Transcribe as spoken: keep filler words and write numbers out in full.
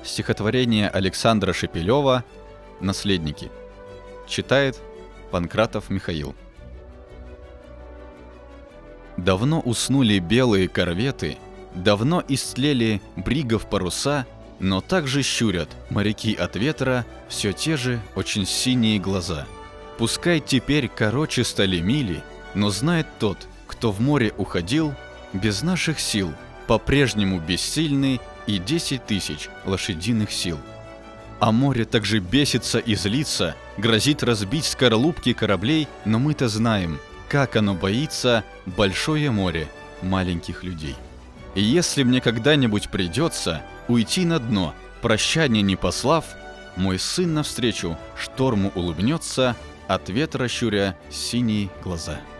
Стихотворение Александра Шепелева «Наследники». Читает Панкратов Михаил. Давно уснули белые корветы, давно истлели бригов паруса, но также щурят моряки от ветра все те же очень синие глаза. Пускай теперь короче стали мили, но знает тот, кто в море уходил, без наших сил, по-прежнему бессильны и десять тысяч лошадиных сил. А море также бесится и злится, грозит разбить скорлупки кораблей, но мы-то знаем, как оно боится большое море маленьких людей. И если мне когда-нибудь придется уйти на дно, прощания не послав, мой сын навстречу шторму улыбнется, от ветра щуря синие глаза.